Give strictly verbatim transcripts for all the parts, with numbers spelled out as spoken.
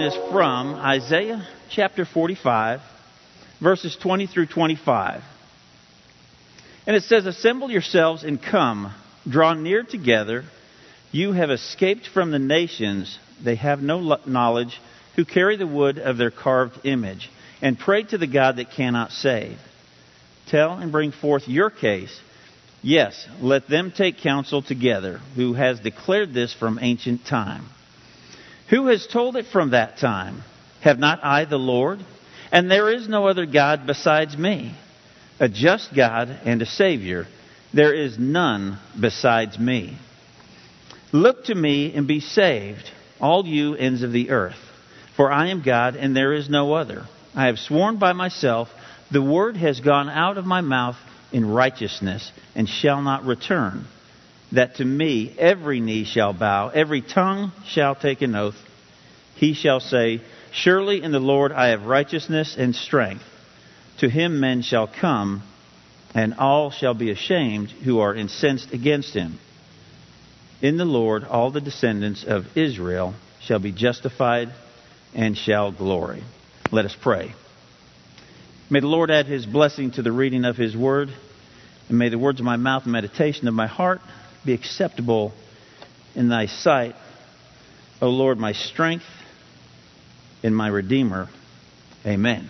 is from Isaiah chapter forty-five, verses twenty through twenty-five. And it says, "Assemble yourselves and come, draw near together. You have escaped from the nations. They have no knowledge, who carry the wood of their carved image, and pray to the God that cannot save. Tell and bring forth your case. Yes, let them take counsel together, who has declared this from ancient time. Who has told it from that time? Have not I the Lord? And there is no other God besides me, a just God and a Savior. There is none besides me. Look to me and be saved, all you ends of the earth. For I am God and there is no other. I have sworn by myself, the word has gone out of my mouth in righteousness and shall not return, that to me every knee shall bow, every tongue shall take an oath. He shall say, surely in the Lord I have righteousness and strength. To him men shall come, and all shall be ashamed who are incensed against him. In the Lord all the descendants of Israel shall be justified and shall glory." Let us pray. May the Lord add His blessing to the reading of His Word, and may the words of my mouth and meditation of my heart be acceptable in Thy sight, O Lord, my strength and my Redeemer. Amen.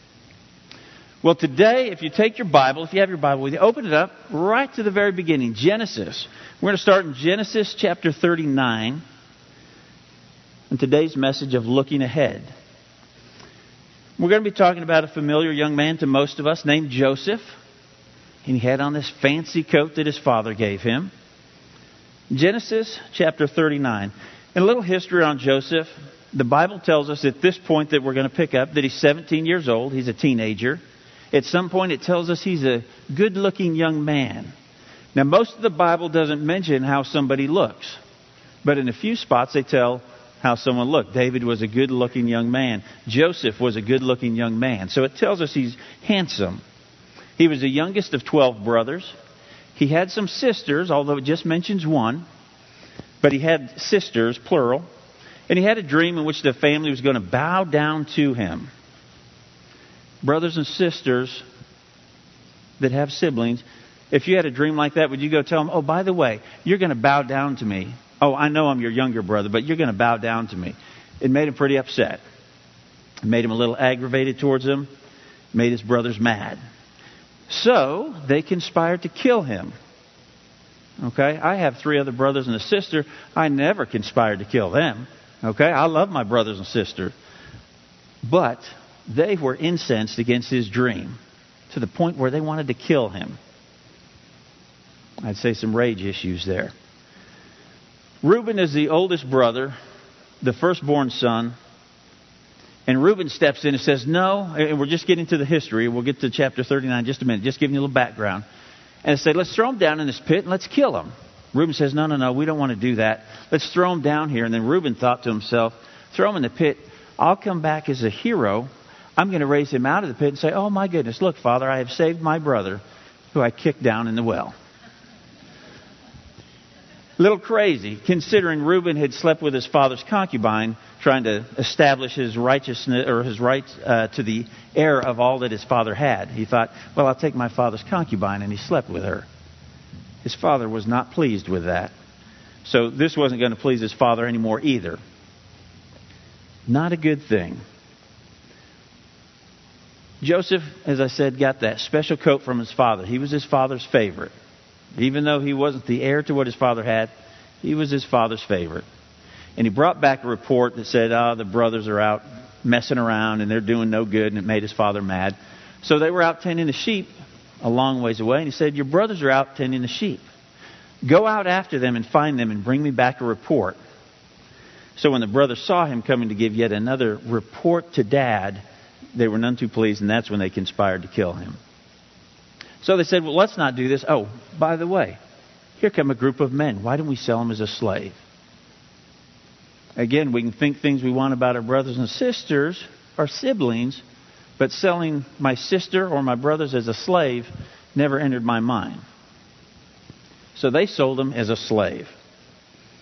Well, today, if you take your Bible, if you have your Bible with you, open it up right to the very beginning, Genesis. We're going to start in Genesis chapter thirty-nine, and today's message of looking ahead. We're going to be talking about a familiar young man to most of us named Joseph. And he had on this fancy coat that his father gave him. Genesis chapter thirty-nine. And a little history on Joseph. The Bible tells us at this point that we're going to pick up that he's seventeen years old. He's a teenager. At some point it tells us he's a good-looking young man. Now, most of the Bible doesn't mention how somebody looks. But in a few spots they tell how someone looked. David was a good-looking young man. Joseph was a good-looking young man. So it tells us he's handsome. He was the youngest of twelve brothers. He had some sisters, although it just mentions one. But he had sisters, plural. And he had a dream in which the family was going to bow down to him. Brothers and sisters that have siblings, if you had a dream like that, would you go tell them, oh, by the way, you're going to bow down to me. Oh, I know I'm your younger brother, but you're going to bow down to me. It made him pretty upset. It made him a little aggravated towards him. It made his brothers mad. So they conspired to kill him. Okay, I have three other brothers and a sister. I never conspired to kill them. Okay, I love my brothers and sisters. But they were incensed against his dream to the point where they wanted to kill him. I'd say some rage issues there. Reuben is the oldest brother, the firstborn son. And Reuben steps in and says, no, and we're just getting to the history. We'll get to chapter thirty-nine in just a minute, just giving you a little background. And say, let's throw him down in this pit and let's kill him. Reuben says, no, no, no, we don't want to do that. Let's throw him down here. And then Reuben thought to himself, throw him in the pit. I'll come back as a hero. I'm going to raise him out of the pit and say, oh my goodness, look, Father, I have saved my brother who I kicked down in the well. Little crazy, considering Reuben had slept with his father's concubine, trying to establish his righteousness or his right uh, to the heir of all that his father had. He thought, well, I'll take my father's concubine, and he slept with her. His father was not pleased with that. So this wasn't going to please his father anymore either. Not a good thing. Joseph, as I said, got that special coat from his father. He was his father's favorite. Even though he wasn't the heir to what his father had, he was his father's favorite. And he brought back a report that said, oh, the brothers are out messing around and they're doing no good, and it made his father mad. So they were out tending the sheep a long ways away, and he said, your brothers are out tending the sheep. Go out after them and find them and bring me back a report. So when the brothers saw him coming to give yet another report to Dad, they were none too pleased, and that's when they conspired to kill him. So they said, well, let's not do this. Oh, by the way, here come a group of men. Why don't we sell him as a slave? Again, we can think things we want about our brothers and sisters, our siblings, but selling my sister or my brothers as a slave never entered my mind. So they sold him as a slave.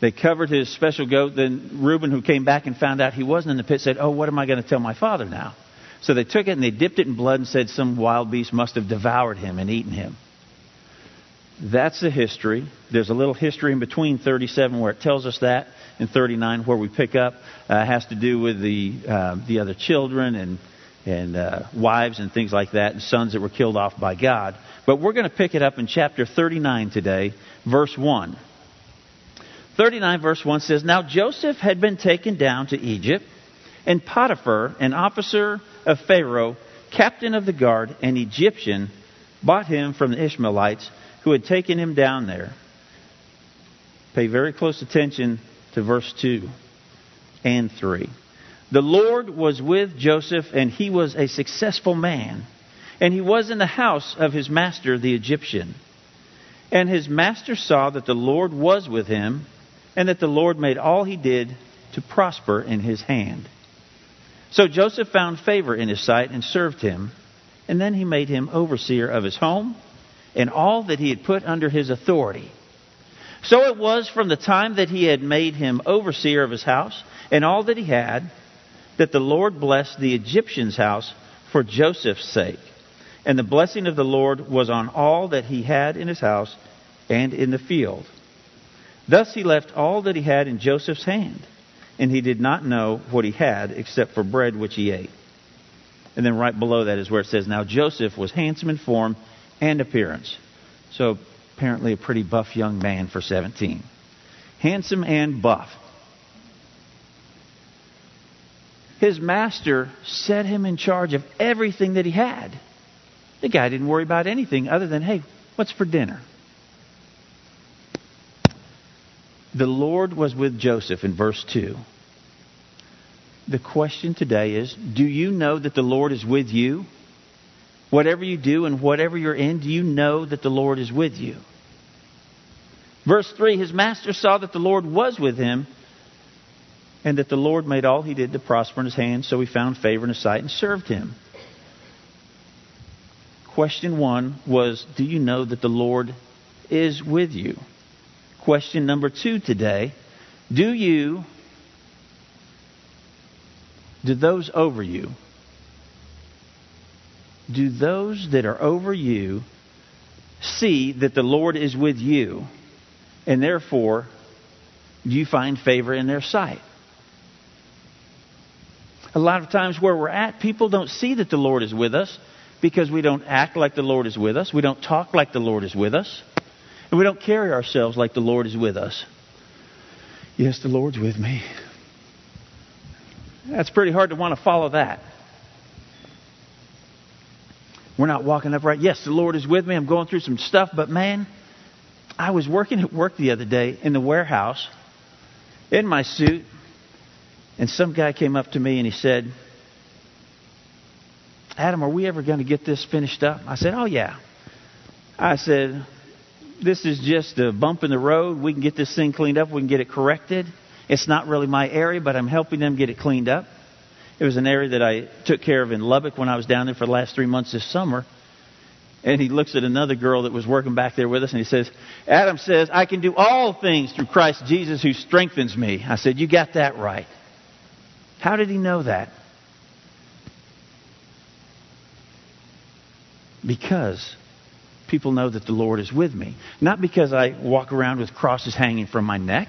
They covered his special goat. Then Reuben, who came back and found out he wasn't in the pit, said, "Oh, what am I going to tell my father now?" So they took it and they dipped it in blood and said some wild beast must have devoured him and eaten him. That's the history. There's a little history in between thirty-seven where it tells us that, and thirty-nine where we pick up. Uh, has to do with the uh, the other children and and uh, wives and things like that, and sons that were killed off by God. But we're going to pick it up in chapter thirty-nine today, verse one. thirty-nine verse one says, "Now Joseph had been taken down to Egypt, and Potiphar, an officer of Pharaoh, captain of the guard, an Egyptian, bought him from the Ishmaelites who had taken him down there." Pay very close attention to verse two and three. "The Lord was with Joseph, and he was a successful man, and he was in the house of his master the Egyptian. And his master saw that the Lord was with him, and that the Lord made all he did to prosper in his hand. So Joseph found favor in his sight and served him, and then he made him overseer of his home and all that he had put under his authority. So it was from the time that he had made him overseer of his house and all that he had, that the Lord blessed the Egyptian's house for Joseph's sake. And the blessing of the Lord was on all that he had in his house and in the field. Thus he left all that he had in Joseph's hand, and he did not know what he had except for bread which he ate." And then right below that is where it says, "Now Joseph was handsome in form and appearance." So apparently a pretty buff young man for seventeen. Handsome and buff. His master set him in charge of everything that he had. The guy didn't worry about anything other than, hey, what's for dinner? The Lord was with Joseph in verse two. The question today is, do you know that the Lord is with you? Whatever you do and whatever you're in, do you know that the Lord is with you? Verse three, his master saw that the Lord was with him, and that the Lord made all he did to prosper in his hand, so he found favor in his sight and served him. Question one was, do you know that the Lord is with you? Question number two today, do you, do those over you, do those that are over you see that the Lord is with you, and therefore do you find favor in their sight? A lot of times where we're at, people don't see that the Lord is with us because we don't act like the Lord is with us. We don't talk like the Lord is with us. And we don't carry ourselves like the Lord is with us. Yes, the Lord's with me. That's pretty hard to want to follow that. We're not walking upright. Yes, the Lord is with me. I'm going through some stuff. But man, I was working at work the other day in the warehouse in my suit. And some guy came up to me and he said, "Adam, are we ever going to get this finished up?" I said, "Oh, yeah." I said, "This is just a bump in the road. We can get this thing cleaned up. We can get it corrected. It's not really my area, but I'm helping them get it cleaned up." It was an area that I took care of in Lubbock when I was down there for the last three months this summer. And he looks at another girl that was working back there with us and he says, "Adam says, I can do all things through Christ Jesus who strengthens me." I said, "You got that right." How did he know that? Because people know that the Lord is with me. Not because I walk around with crosses hanging from my neck.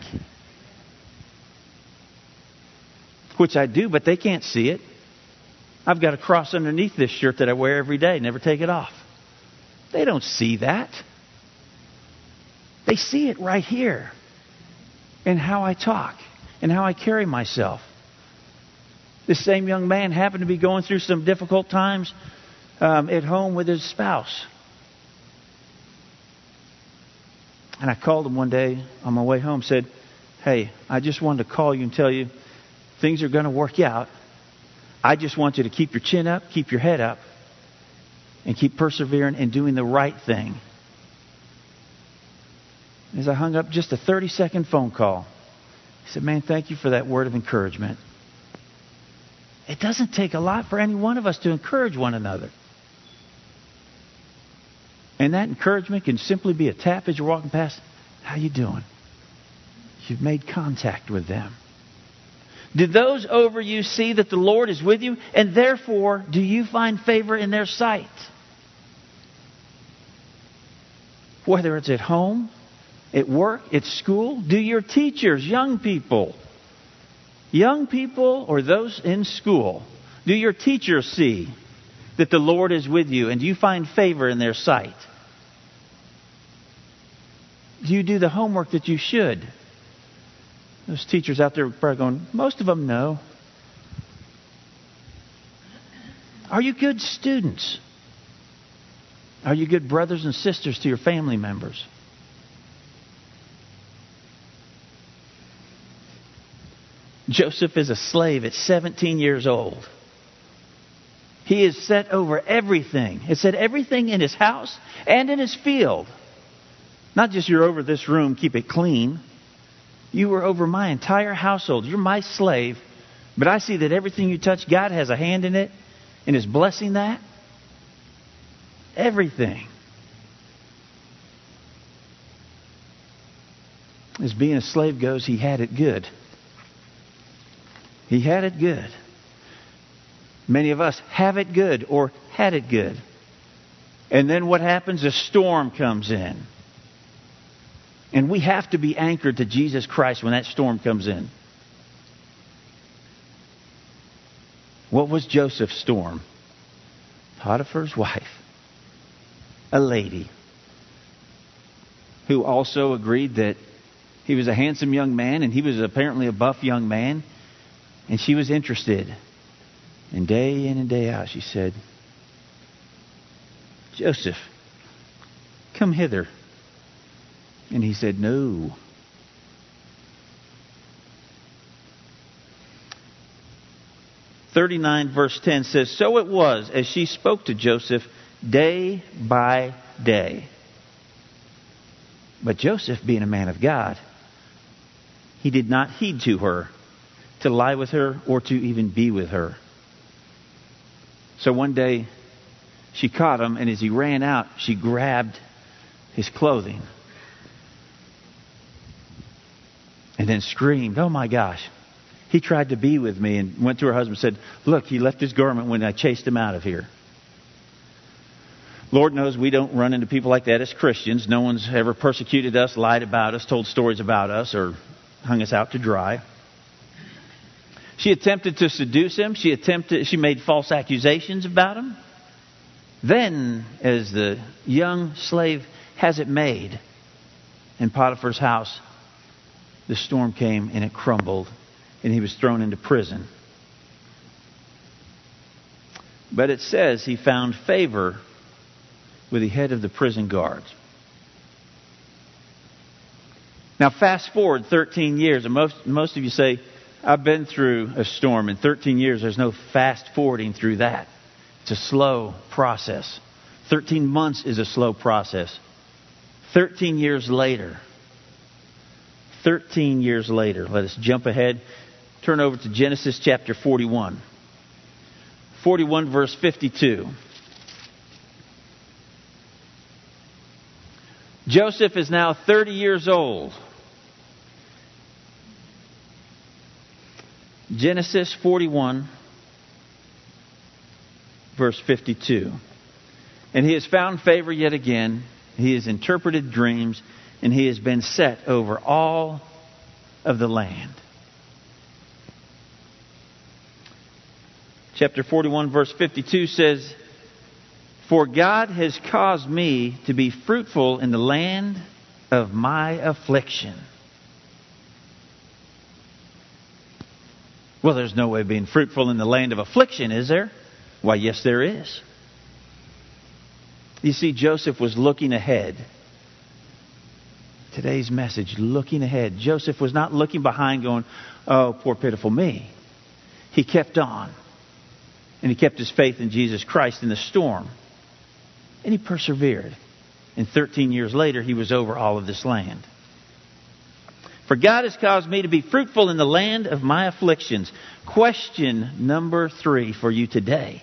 Which I do, but they can't see it. I've got a cross underneath this shirt that I wear every day. Never take it off. They don't see that. They see it right here. In how I talk. And how I carry myself. This same young man happened to be going through some difficult times um, at home with his spouse. And I called him one day on my way home, said, "Hey, I just wanted to call you and tell you things are going to work out. I just want you to keep your chin up, keep your head up, and keep persevering and doing the right thing." As I hung up, just a thirty-second phone call, he said, "Man, thank you for that word of encouragement." It doesn't take a lot for any one of us to encourage one another. And that encouragement can simply be a tap as you're walking past. "How you doing? You've made contact with them. Do those over you see that the Lord is with you, and therefore do you find favor in their sight? Whether it's at home, at work, at school, do your teachers, young people, young people or those in school, do your teachers see that the Lord is with you, and do you find favor in their sight? Do you do the homework that you should? Those teachers out there are probably going, most of them know. Are you good students? Are you good brothers and sisters to your family members? Joseph is a slave at seventeen years old. He is set over everything. It said everything in his house and in his field. Not just you're over this room, keep it clean. You were over my entire household. You're my slave. But I see that everything you touch, God has a hand in it and is blessing that. Everything. As being a slave goes, he had it good. He had it good. Many of us have it good or had it good. And then what happens? A storm comes in. And we have to be anchored to Jesus Christ when that storm comes in. What was Joseph's storm? Potiphar's wife. A lady. Who also agreed that he was a handsome young man and he was apparently a buff young man. And she was interested. And day in and day out she said, Joseph, come hither. And he said, no. thirty-nine verse ten says, so it was as she spoke to Joseph day by day. But Joseph, being a man of God, he did not heed to her, to lie with her, or to even be with her. So one day she caught him, and as he ran out, she grabbed his clothing. And then screamed, oh my gosh, he tried to be with me, and went to her husband and said, look, he left his garment when I chased him out of here. Lord knows we don't run into people like that as Christians. No one's ever persecuted us, lied about us, told stories about us, or hung us out to dry. She attempted to seduce him. She attempted. She made false accusations about him. Then, as the young slave has it made in Potiphar's house, the storm came and it crumbled, and he was thrown into prison. But it says he found favor with the head of the prison guards. Now fast forward thirteen years, and most, most of you say, I've been through a storm. In thirteen years, there's no fast forwarding through that. It's a slow process. thirteen months is a slow process. thirteen years later, thirteen years later, let us jump ahead. Turn over to Genesis chapter forty-one. forty-one verse fifty-two. Joseph is now thirty years old. Genesis forty-one verse fifty-two. And he has found favor yet again. He has interpreted dreams, and he has been set over all of the land. Chapter forty-one verse fifty-two says, for God has caused me to be fruitful in the land of my affliction. Well, there's no way of being fruitful in the land of affliction, is there? Why, yes, there is. You see, Joseph was looking ahead. Today's message, looking ahead. Joseph was not looking behind going, oh, poor pitiful me. He kept on. And he kept his faith in Jesus Christ in the storm. And he persevered. And thirteen years later, he was over all of this land. For God has caused me to be fruitful in the land of my afflictions. Question number three for you today.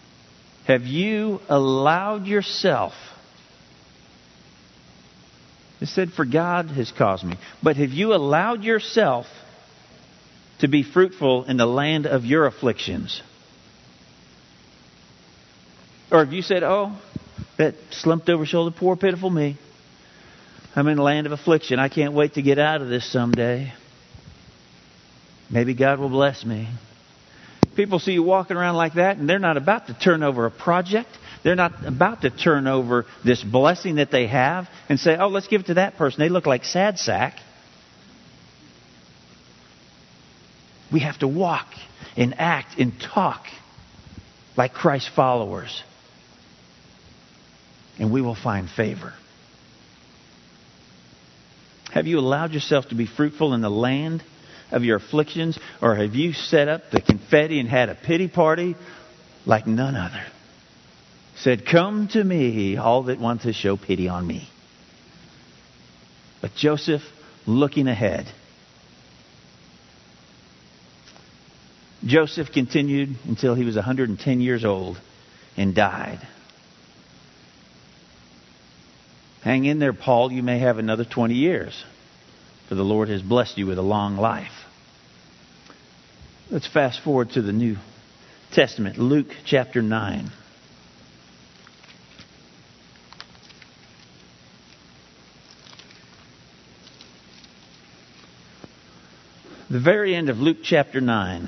Have you allowed yourself It said, for God has caused me. But have you allowed yourself to be fruitful in the land of your afflictions? Or have you said, oh, that slumped over shoulder, poor pitiful me. I'm in the land of affliction. I can't wait to get out of this someday. Maybe God will bless me. People see you walking around like that, and they're not about to turn over a project. They're not about to turn over this blessing that they have and say, oh, let's give it to that person. They look like sad sack. We have to walk and act and talk like Christ's followers. And we will find favor. Have you allowed yourself to be fruitful in the land of your afflictions? Or have you set up the confetti and had a pity party like none other? Said, come to me, all that want to show pity on me. But Joseph, looking ahead. Joseph continued until he was one hundred ten years old and died. Hang in there, Paul. You may have another twenty years. For the Lord has blessed you with a long life. Let's fast forward to the New Testament. Luke chapter nine. The very end of Luke chapter nine.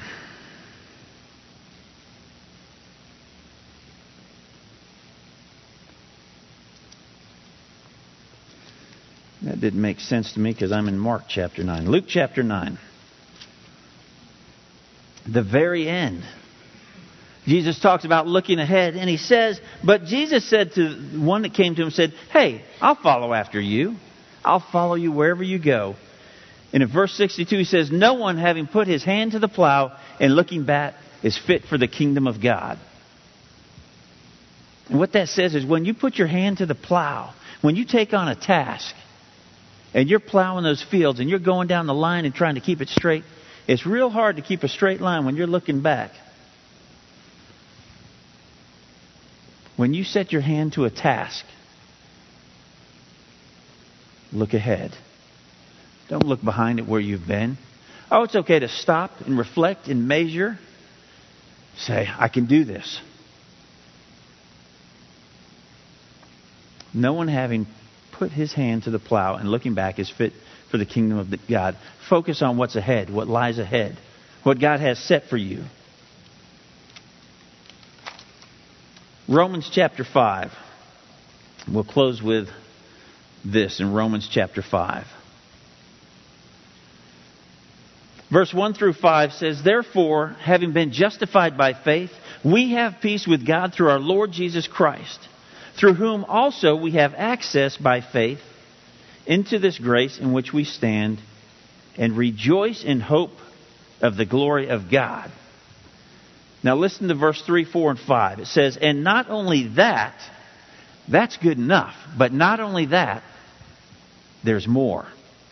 That didn't make sense to me because I'm in Mark chapter nine. Luke chapter nine. The very end. Jesus talks about looking ahead, and he says, but Jesus said to one that came to him, said, hey, I'll follow after you. I'll follow you wherever you go. And in verse sixty-two, he says, no one having put his hand to the plow and looking back is fit for the kingdom of God. And what that says is when you put your hand to the plow, when you take on a task, and you're plowing those fields and you're going down the line and trying to keep it straight, it's real hard to keep a straight line when you're looking back. When you set your hand to a task, look ahead. Don't look behind at where you've been. Oh, it's okay to stop and reflect and measure. Say, I can do this. No one having put his hand to the plow and looking back is fit for the kingdom of God. Focus on what's ahead, what lies ahead, what God has set for you. Romans chapter five. We'll close with this in Romans chapter five. Verse one through five says, therefore, having been justified by faith, we have peace with God through our Lord Jesus Christ, through whom also we have access by faith into this grace in which we stand and rejoice in hope of the glory of God. Now listen to verse three, four, and five. It says, and not only that, that's good enough, but not only that, there's more.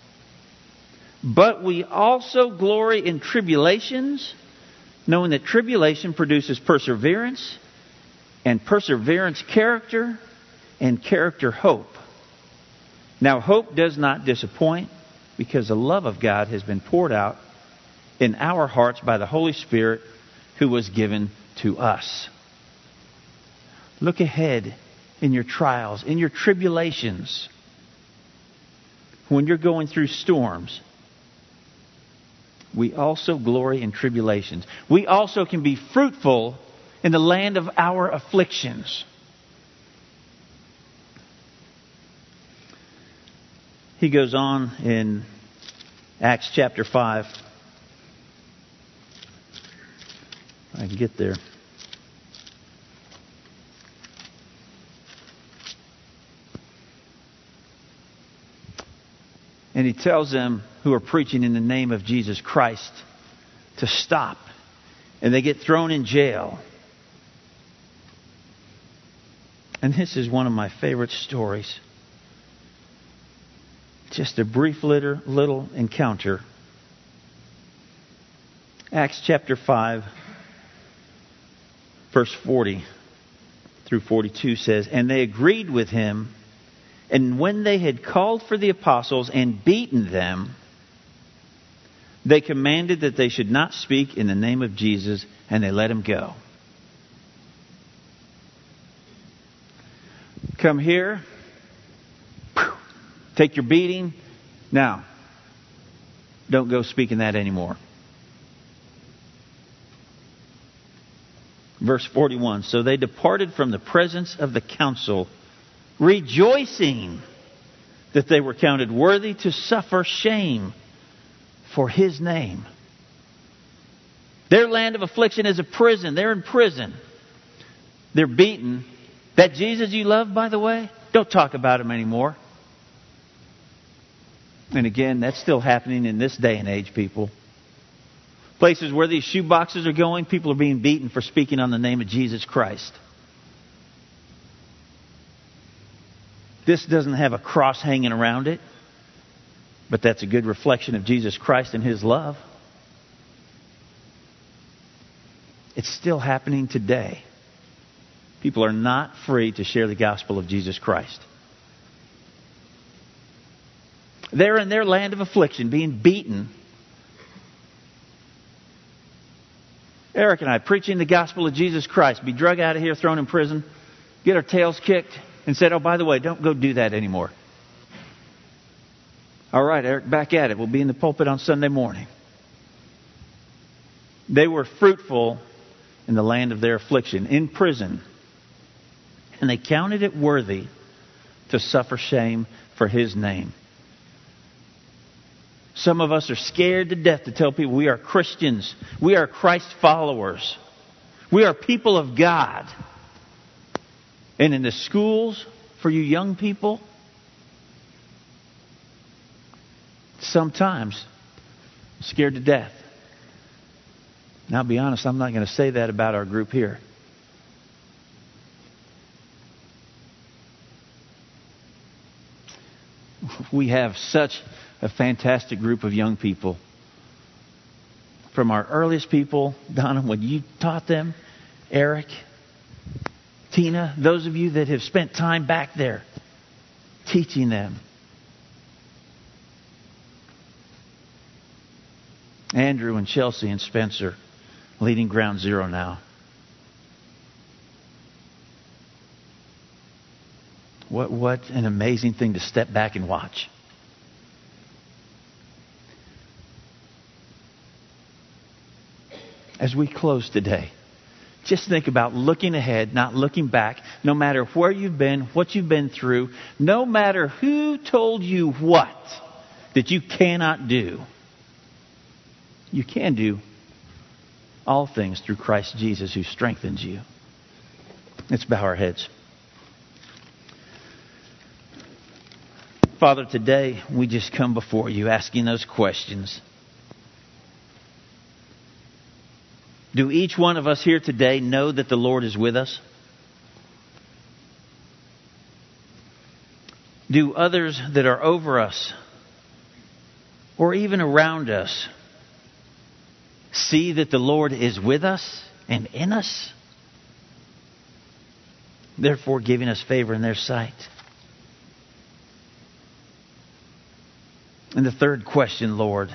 But we also glory in tribulations, knowing that tribulation produces perseverance, and perseverance character, and character hope. Now hope does not disappoint, because the love of God has been poured out in our hearts by the Holy Spirit who was given to us. Look ahead in your trials, in your tribulations, when you're going through storms. We also glory in tribulations. We also can be fruitful in the land of our afflictions. He goes on in Acts chapter five. I can get there. And he tells them who are preaching in the name of Jesus Christ to stop. And they get thrown in jail. And this is one of my favorite stories. Just a brief little, little encounter. Acts chapter five, verse forty through forty-two says, and they agreed with him And when they had called for the apostles and beaten them, they commanded that they should not speak in the name of Jesus, and they let him go. Come here. Take your beating. Now, don't go speaking that anymore. Verse forty-one. So they departed from the presence of the council, rejoicing that they were counted worthy to suffer shame for his name. Their land of affliction is a prison. They're in prison. They're beaten. That Jesus you love, by the way, don't talk about him anymore. And again, that's still happening in this day and age, people. Places where these shoe boxes are going, people are being beaten for speaking on the name of Jesus Christ. This doesn't have a cross hanging around it, but that's a good reflection of Jesus Christ and his love. It's still happening today. People are not free to share the gospel of Jesus Christ. They're in their land of affliction, being beaten. Eric and I, preaching the gospel of Jesus Christ, be drug out of here, thrown in prison, get our tails kicked, and said, oh, by the way, don't go do that anymore. All right, Eric, back at it. We'll be in the pulpit on Sunday morning. They were fruitful in the land of their affliction, in prison. And they counted it worthy to suffer shame for his name. Some of us are scared to death to tell people we are Christians. We are Christ followers. We are people of God. And in the schools, for you young people, sometimes scared to death. Now, I'll be honest, I'm not going to say that about our group here. We have such a fantastic group of young people. From our earliest people, Donna, when you taught them, Eric, Tina, those of you that have spent time back there teaching them. Andrew and Chelsea and Spencer leading Ground Zero now. What what an amazing thing to step back and watch. As we close today, just think about looking ahead, not looking back. No matter where you've been, what you've been through, no matter who told you what that you cannot do, you can do all things through Christ Jesus who strengthens you. Let's bow our heads. Father, today we just come before you asking those questions. Do each one of us here today know that the Lord is with us? Do others that are over us or even around us see that the Lord is with us and in us, therefore giving us favor in their sight? And the third question, Lord,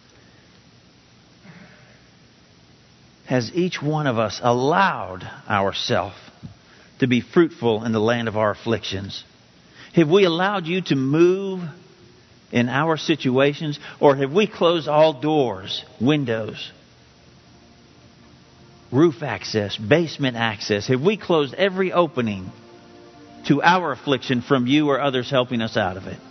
has each one of us allowed ourselves to be fruitful in the land of our afflictions? Have we allowed you to move in our situations, or have we closed all doors, windows, roof access, basement access? Have we closed every opening to our affliction from you or others helping us out of it?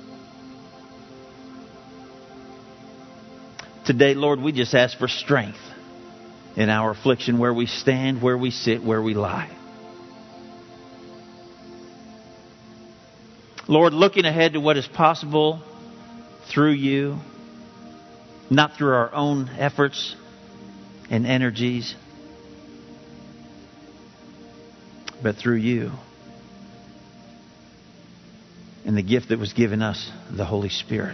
Today, Lord, we just ask for strength in our affliction, where we stand, where we sit, where we lie. Lord, looking ahead to what is possible through you, not through our own efforts and energies, but through you and the gift that was given us, the Holy Spirit.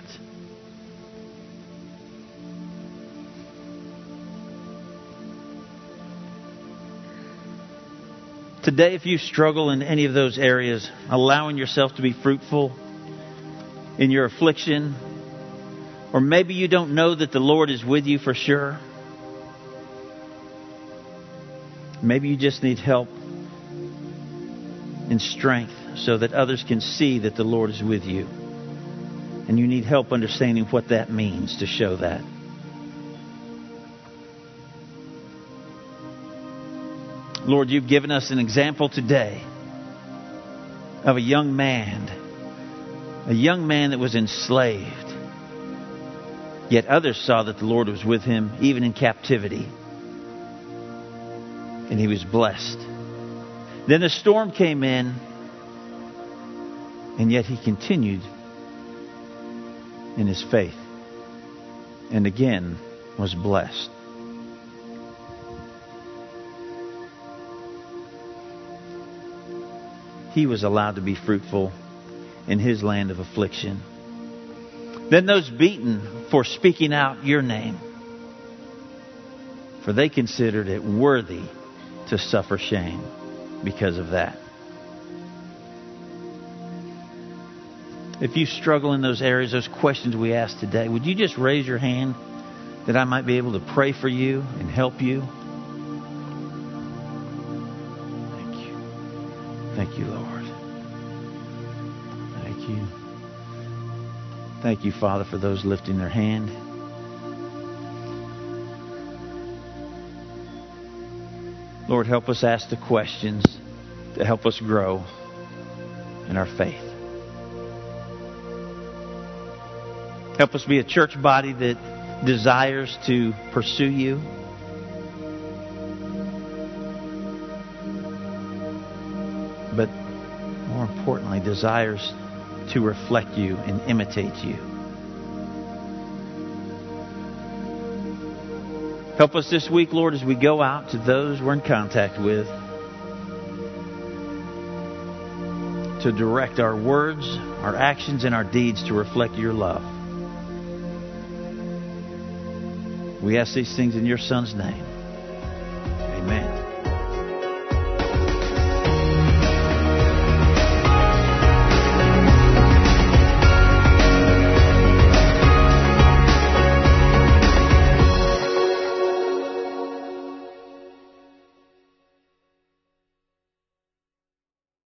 Today, if you struggle in any of those areas, allowing yourself to be fruitful in your affliction, or maybe you don't know that the Lord is with you for sure. Maybe you just need help and strength so that others can see that the Lord is with you. And you need help understanding what that means to show that. Lord, you've given us an example today of a young man, a young man that was enslaved. Yet others saw that the Lord was with him even in captivity. And he was blessed. Then a storm came in, and yet he continued in his faith, and again was blessed. He was allowed to be fruitful in his land of affliction. Then those beaten for speaking out your name, for they considered it worthy to suffer shame because of that. If you struggle in those areas, those questions we asked today, would you just raise your hand that I might be able to pray for you and help you? Thank you. Thank you, Lord. Thank you. Thank you, Father, for those lifting their hand. Lord, help us ask the questions to help us grow in our faith. Help us be a church body that desires to pursue you. But more importantly, desires to reflect you and imitate you. Help us this week, Lord, as we go out to those we're in contact with, to direct our words, our actions, and our deeds to reflect your love. We ask these things in your Son's name. Amen.